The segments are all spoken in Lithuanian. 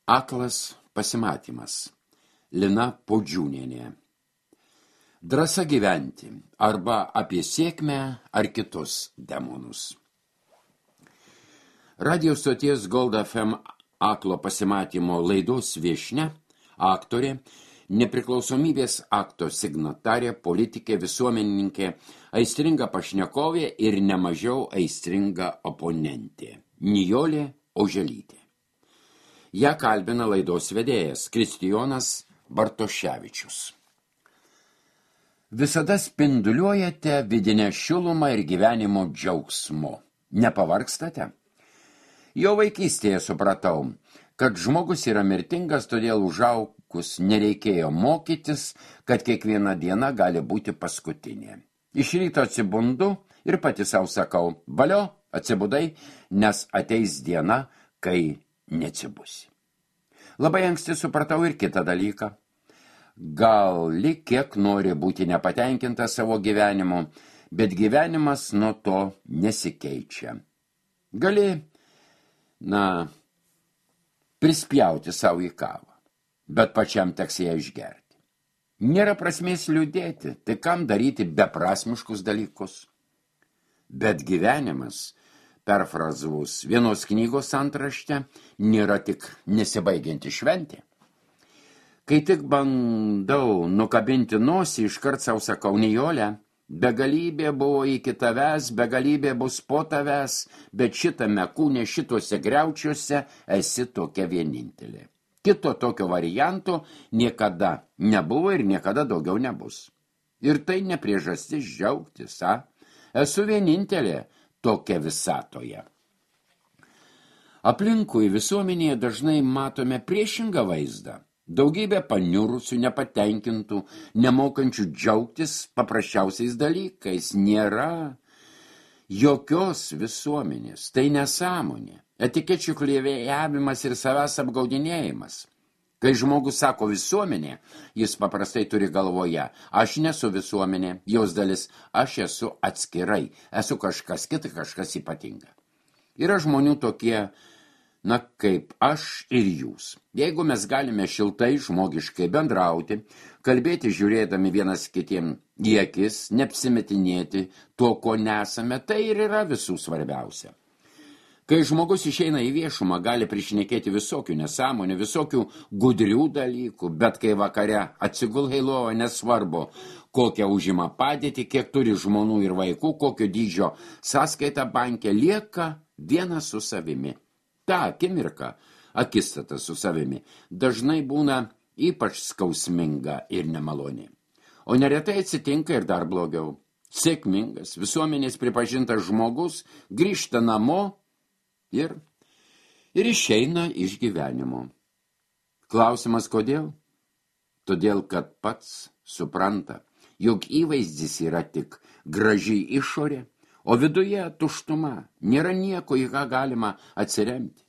Aklas pasimatymas. Lina Podžiūnienė. Drąsa gyventi arba apie sėkmę ar kitus demonus. Radio stoties Gold FM aklo pasimatymo laidos viešnia, aktorė, nepriklausomybės akto signatarė, politikė, visuomenininkė, aistringa pašnekovė ir nemažiau aistringa oponentė Nijolė Oželytė. Ja kalbina laidos vedėjas Kristijonas Bartoševičius. Visada spinduliuojate vidinę šilumą ir gyvenimo džiaugsmu. Nepavargstate? Jau vaikystėje supratau, kad žmogus yra mirtingas, todėl užaugus nereikėjo mokytis, kad kiekviena diena gali būti paskutinė. Iš ryto atsibundu ir pati savo sakau, valio, atsibudai, nes ateis diena, kai neatsibusi. Labai anksti supratau ir kitą dalyką. Gali kiek nori būti nepatenkinta savo gyvenimu, bet gyvenimas nuo to nesikeičia. Gali, prispjauti savo į kavą, bet pačiam teks ją išgerti. Nėra prasmės liūdėti, tai kam daryti beprasmiškus dalykus? Bet gyvenimas, perfrazavus vienos knygos antraštę, nėra tik nesibaigianti šventė. Kai tik bandau nukabinti nosį, iškart savo sakau, Nijolė, begalybė buvo iki tavęs, begalybė bus po tavęs, bet šitame kūne, šituose griaučiuose esi tokia vienintelė. Kito tokio varianto niekada nebuvo ir niekada daugiau nebus. Ir tai ne priežastis džiaugtis, Esu vienintelė tokia visatoje. Aplinkui visuomenėje dažnai matome priešingą vaizdą. Daugybė paniurusių, nepatenkintų, nemokančių džiaugtis paprasčiausiais dalykais. Nėra jokios visuomenės. Tai nesąmonė. Etikečių klievėjavimas ir savęs apgaudinėjimas. Kai žmogus sako visuomenė, jis paprastai turi galvoje, aš nesu visuomenė, jos dalis, aš esu atskirai, esu kažkas kita, kažkas ypatinga. Yra žmonių tokie, kaip aš ir jūs. Jeigu mes galime šiltai, žmogiškai bendrauti, kalbėti žiūrėdami vienas kitiem į akis, neapsimetinėti to, ko nesame, tai ir yra visų svarbiausia. Kai žmogus išeina į viešumą, gali prišnekėti visokių nesąmonių, visokių gudrių dalykų, bet kai vakare atsigula į lovą, nesvarbu, kokią užima padėtį, kiek turi žmonų ir vaikų, kokio dydžio sąskaita banke, lieka vienas su savimi. Ta akimirka, akistata su savimi, dažnai būna ypač skausminga ir nemaloni. O neretai atsitinka ir dar blogiau. Sėkmingas, visuomenės pripažintas žmogus grįžta namo ir išeina iš gyvenimo. Klausimas kodėl? Todėl, kad pats supranta, jog įvaizdis yra tik graži išorė, o viduje tuštuma, nėra nieko, į ką galima atsiremti.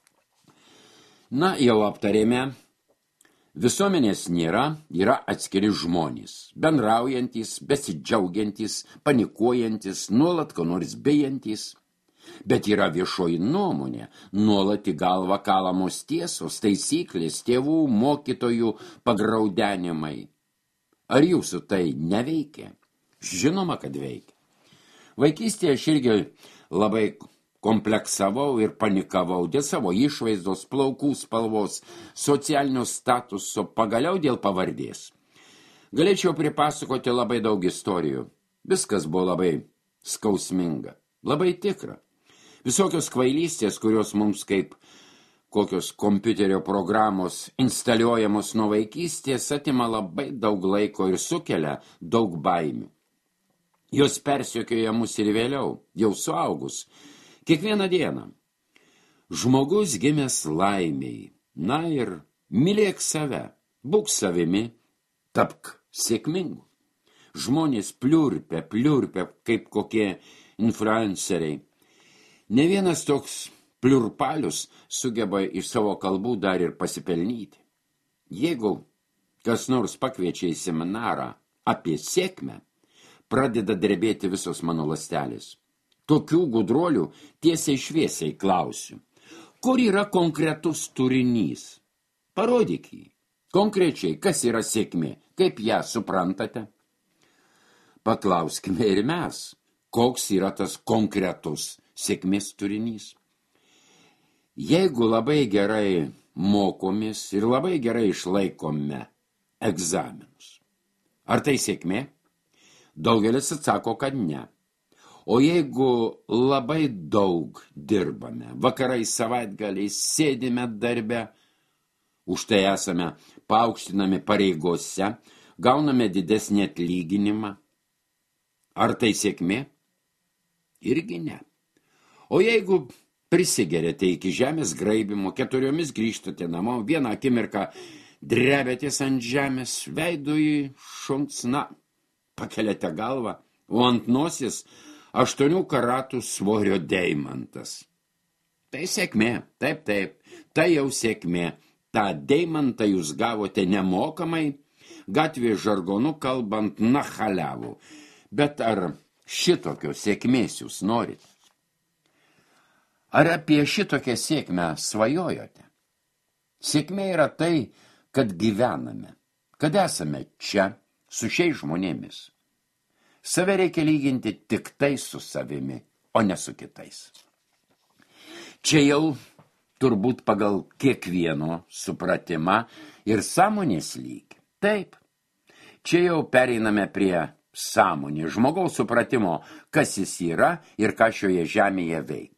Jau aptarėme, visuomenės nėra, yra atskiri žmonės, bendraujantys, besidžiaugiantys, panikuojantis, nuolat ko nors bijantys. Bet yra viešoji nuomonė, nuolat į galvą kalamos tiesos, taisyklės, tėvų, mokytojų pagraudenimai. Ar jūsų tai neveikia? Žinoma, kad veikia. Vaikystėje aš irgi labai kompleksavau ir panikavau dėl savo išvaizdos, plaukų spalvos, socialinio statuso, pagaliau dėl pavardės. Galėčiau pripasakoti labai daug istorijų. Viskas buvo labai skausminga, labai tikra. Visokios kvailystės, kurios mums kaip kokios kompiuterio programos instaliuojamos nuo vaikystės, atima labai daug laiko ir sukelia daug baimių. Jos persekioja mus ir vėliau, jau suaugus, kiekvieną dieną. Žmogus gimęs laimiai, ir mylėk save, būk savimi, tapk sėkmingu. Žmonės pliurpia kaip kokie influenceriai. Ne vienas toks pliurpalius sugeba iš savo kalbų dar ir pasipelnyti. Jeigu kas nors pakviečia į seminarą apie sėkmę, pradeda drebėti visos mano ląstelės. Tokių gudruolių tiesiai šviesiai klausiu. Kur yra konkretus turinys? Parodyk jį. Konkrečiai, kas yra sėkmė, kaip ją suprantate? Paklauskime ir mes, koks yra tas konkretus sėkmės turinys. Jeigu labai gerai mokomės ir labai gerai išlaikome egzaminus, ar tai sėkmė? Daugelis atsako, kad ne. O jeigu labai daug dirbame, vakarai savaitgaliais sėdime darbe, už tai esame paaukštinami pareigose, gauname didesnį atlyginimą, ar tai sėkmė? Irgi ne. O jeigu prisigerėte iki žemės graibimo, 4 grįžtate namo, vieną akimirką drebėtės ant žemės, veidu į šunksną, pakeliate galvą, o ant nosies 8 karatų svorio deimantas. Tai sėkmė, taip, tai jau sėkmė. tą deimantą jūs gavote nemokamai, gatvės žargonu kalbant nachaliavų. Bet ar šitokio sėkmės jūs norite? Ar apie šitokią sėkmę svajojote? Sėkmė yra tai, kad gyvename, kad esame čia su šiais žmonėmis. Save reikia lyginti tik tai su savimi, o ne su kitais. Čia jau turbūt pagal kiekvieno supratimą ir sąmonės lygį. Taip, čia jau pereiname prie sąmonės, žmogaus supratimo, kas jis yra ir ką šioje žemėje veikia.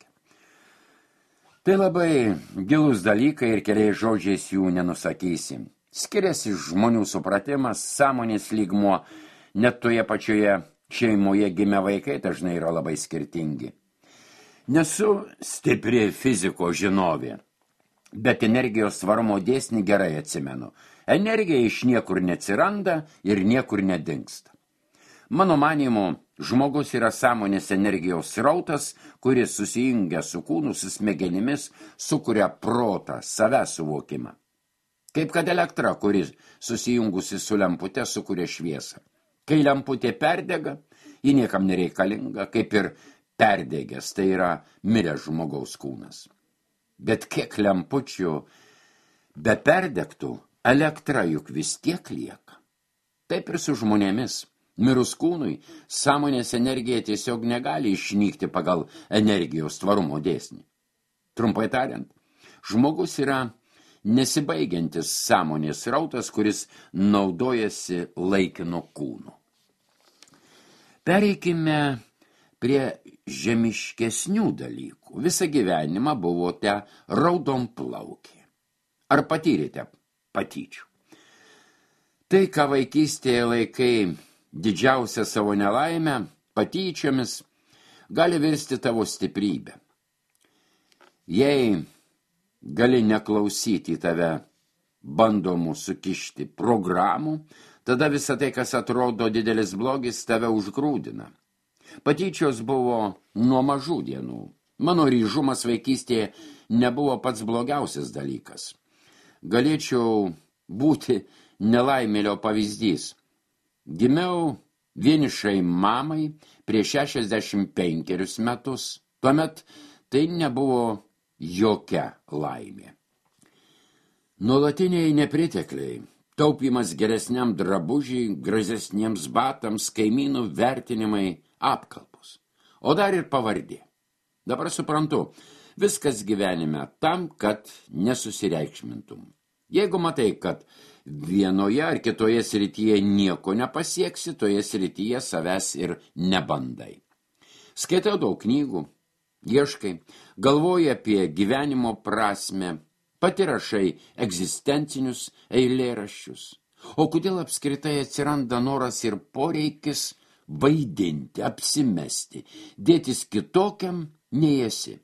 Tai labai gilūs dalykai ir keliais žodžiais jų nenusakysim. Skiriasi žmonių supratimas, sąmonės lygmuo, net toje pačioje šeimoje gimę vaikai dažnai yra labai skirtingi. Nesu stipri fiziko žinovė, bet energijos svarumo dėsnį gerai atsimenu. Energija iš niekur neatsiranda ir niekur nedingsta. Mano manymu, žmogus yra sąmonės energijos srautas, kuris susijungia su kūnu, su smegenimis, sukuria protą, savęs suvokimą. Kaip kad elektra, kuri susijungusi su lempute, sukuria šviesą. Kai lemputė perdega, ji niekam nereikalinga, kaip ir perdegęs, tai yra miręs žmogaus kūnas. Bet kiek lempučių be perdegtų, elektra juk vis tiek lieka. Taip ir su žmonėmis. Mirus kūnui, sąmonės energija tiesiog negali išnykti pagal energijos tvarumo dėsnį. Trumpai tariant, žmogus yra nesibaigiantis sąmonės rautas, kuris naudojasi laikinu kūnu. Pereikime prie žemiškesnių dalykų. Visą gyvenimą buvote raudonplaukė. Ar patyrėte patyčių? Tai, ką vaikystėje laikai didžiausia savo nelaimę, patyčiomis, gali virsti tavo stiprybę. Jei gali neklausyti tave bandomų sukišti programų, tada visą tai, kas atrodo didelis blogis, tave užgrūdina. Patyčios buvo nuo mažų dienų. Mano ryžumas vaikystėje nebuvo pats blogiausias dalykas. Galėčiau būti nelaimėlio pavyzdys. Gimiau vienišai mamai prieš 65 metus. Tuomet tai nebuvo jokia laimė. Nuolatiniai nepritekliai, taupimas geresniam drabužiai, gražesniems batams, kaimynų vertinimai, apkalbos. O dar ir pavardė. Dabar suprantu, viskas gyvenime tam, kad nesusireikšmintum. Jeigu matai, kad vienoje ar kitoje srityje nieko nepasieksi, toje srityje savęs ir nebandai. Skaitau daug knygų, ieškai, galvoji apie gyvenimo prasmę, pati rašai egzistencinius eilėraščius. O kodėl apskritai atsiranda noras ir poreikis vaidinti, apsimesti, dėtis kitokiam nei esi?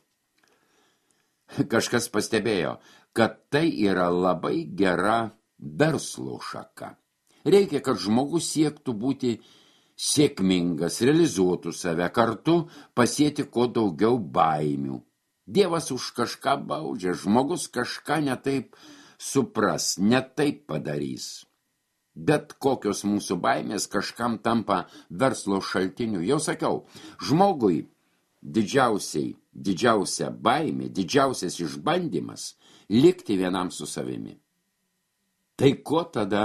Kažkas pastebėjo, kad tai yra labai gera verslo šaka. Reikia, kad žmogus siektų būti sėkmingas, realizuotų save, kartu pasieti kuo daugiau baimių. Dievas už kažką baudžia, žmogus kažką netaip supras, netaip padarys. Bet kokios mūsų baimės kažkam tampa verslo šaltiniu. Jau sakiau, žmogui didžiausia baimė, didžiausias išbandymas likti vienam su savimi. Tai kuo tada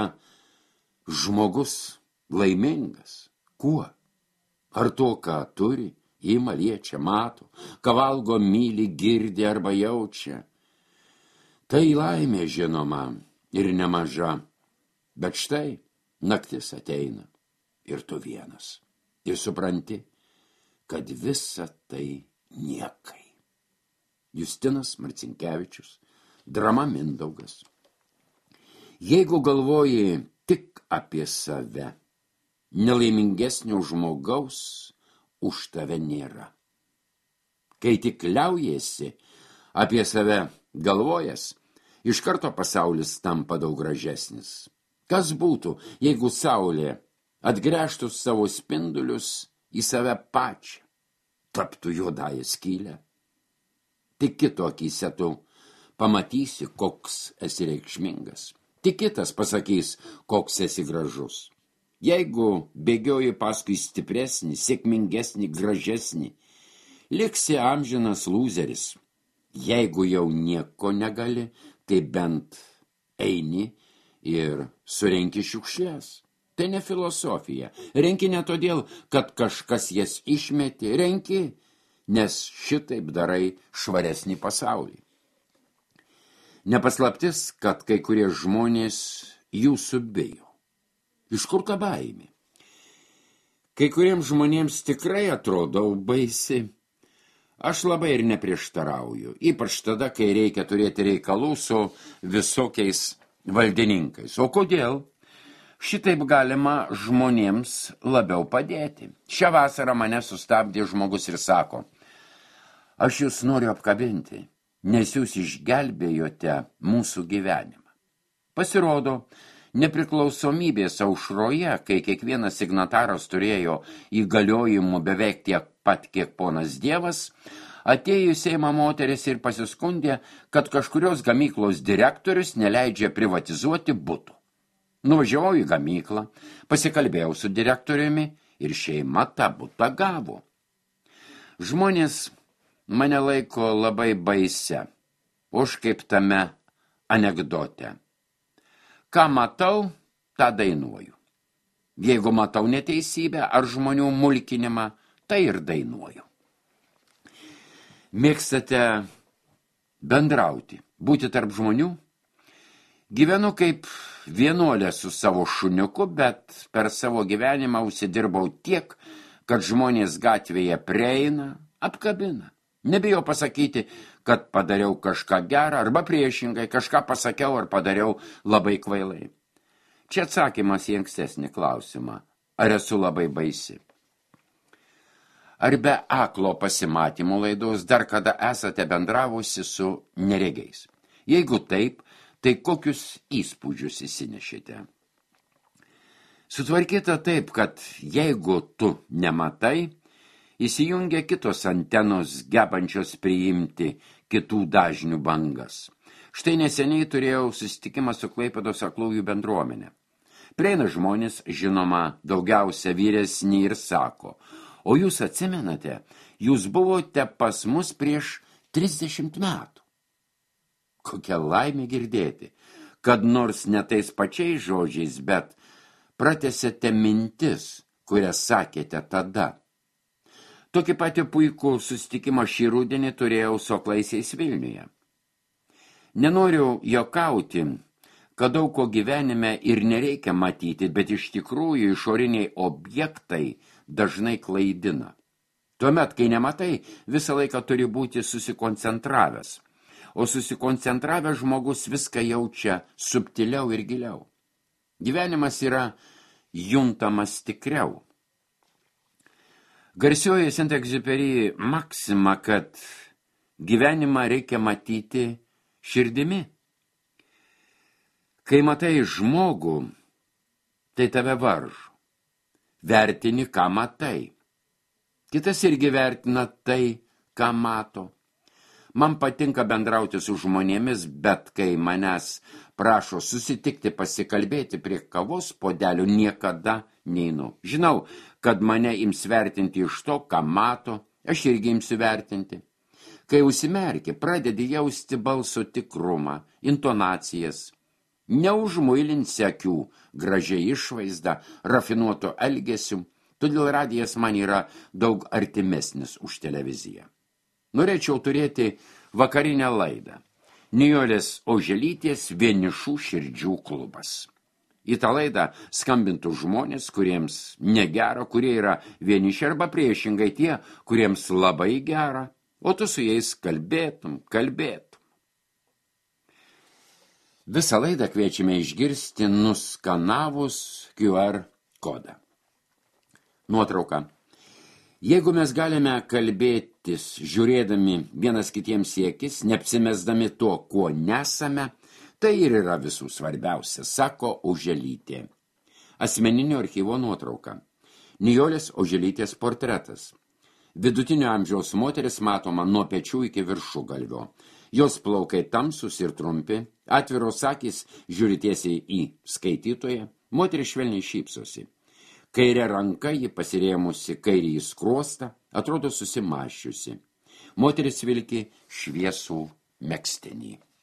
žmogus laimingas? Kuo? Ar to, ką turi, ima, liečia, mato, ką valgo, myli, girdi arba jaučia? Tai laimė žinoma ir nemaža, bet štai naktis ateina ir tu vienas. Ir supranti, kad visa tai niekai. Justinas Marcinkevičius, drama Mindaugas. Jeigu galvoji tik apie save, nelaimingesnio žmogaus už tave nėra. Kai tik liaujasi apie save galvojas, iš karto pasaulis tampa daug gražesnis. Kas būtų, jeigu saulė atgręžtų savo spindulius į save pačią, taptų juodąją skylę? Tik kito akyse tu pamatysi, koks esi reikšmingas. Tik kitas pasakys, koks esi gražus. Jeigu bėgioji paskui stipresnį, sėkmingesnį, gražesnį, liksi amžinas lūzeris. Jeigu jau nieko negali, tai bent eini ir surenki šiukšles. Tai ne filosofija. Renki ne todėl, kad kažkas jas išmetė. Renki, nes šitaip darai švaresnį pasaulį. Nepaslaptis, kad kai kurie žmonės jūsų bijo. Iš kur ta baimė? Kai kuriems žmonėms tikrai atrodau baisi. Aš labai ir neprieštarauju, ypač tada, kai reikia turėti reikalų su visokiais valdininkais. O kodėl? Šitaip galima žmonėms labiau padėti. Šią vasarą mane sustabdė žmogus ir sako, aš jūs noriu apkabinti, nes jūs išgelbėjote mūsų gyvenimą. Pasirodo, nepriklausomybės aušroje, kai kiekvienas signataras turėjo įgaliojimų beveik tiek pat, kiek ponas Dievas, atėjo į Seimą moteris ir pasiskundė, kad kažkurios gamyklos direktorius neleidžia privatizuoti butų. Nuvažiavau į gamyklą, pasikalbėjau su direktoriumi ir šeima tą butą gavo. Žmonės mane laiko labai baisia, už kaip tame anekdote. Ką matau, tą dainuoju. Jeigu matau neteisybę ar žmonių mulkinimą, tai ir dainuoju. Mėgstate bendrauti, būti tarp žmonių? Gyvenu kaip vienuolė su savo šuniuku, bet per savo gyvenimą užsidirbau tiek, kad žmonės gatvėje prieina, apkabina. Nebijau pasakyti, kad padariau kažką gerą, arba priešingai kažką pasakiau ar padariau labai kvailai. Čia atsakymas į ankstesnį klausimą. Ar esu labai baisi? Ar be aklo pasimatymų laidos dar kada esate bendravusi su neregiais? Jeigu taip, tai kokius įspūdžius įsinešite? Sutvarkyta taip, kad jeigu tu nematai, įsijungia kitos antenos gebančios priimti kitų dažnių bangas. Štai neseniai turėjau susitikimą su Klaipėdos aklųjų bendruomenė. Prieina žmonės, žinoma, daugiausia vyresni ir sako, o jūs atsimenate, jūs buvote pas mus prieš 30 metų. Kokia laimė girdėti, kad nors ne tais pačiais žodžiais, bet pratęsėte mintis, kurias sakėte tada. Tokį patį puikų susitikimą šį rudenį turėjau su aklaisiais Vilniuje. Nenoriu juokauti, kad daug ko gyvenime ir nereikia matyti, bet iš tikrųjų išoriniai objektai dažnai klaidina. Tuomet, kai nematai, visą laiką turi būti susikoncentravęs. O susikoncentravęs žmogus viską jaučia subtiliau ir giliau. Gyvenimas yra juntamas tikriau. Garsioji Saint-Exupéry maksima, kad gyvenimą reikia matyti širdimi. Kai matai žmogų, tai tave varžo. Vertini, ką matai. Kitas irgi vertina tai, ką mato. Man patinka bendrauti su žmonėmis, bet kai manęs prašo susitikti, pasikalbėti prie kavos puodelių, niekada neinu. Žinau, kad mane ims vertinti iš to, ką mato, aš irgi imsiu vertinti. Kai užsimerki, pradedi jausti balso tikrumą, intonacijas. neužmuilinsi akių gražiai išvaizda, rafinuoto elgesiu, todėl radijas man yra daug artimesnis už televiziją. Norėčiau turėti vakarinę laidą. Nijolės Oželytės vienišų širdžių klubas. Į tą laidą skambintų žmonės, kuriems negera, kurie yra vieniši arba priešingai tie, kuriems labai gera, o tu su jais kalbėtum. Visą laidą kviečiame išgirsti nuskanavus QR kodą. Nuotrauka. Jeigu mes galime kalbėtis, žiūrėdami vienas kitiems į akis, neapsimesdami to, kuo nesame, tai ir yra visų svarbiausia, sako Oželytė. Asmeninio archyvo nuotrauka. Nijolės Oželytės portretas. Vidutinio amžiaus moteris matoma nuo pečių iki viršugalvio. Jos plaukai tamsus ir trumpi, atviros akys žiūri tiesiai į skaitytoją, moteris švelniai šypsosi. Kairė ranka ji pasirėmusi kairį į skruostą, atrodo susimaščiusi. Moteris vilki šviesų megztinį.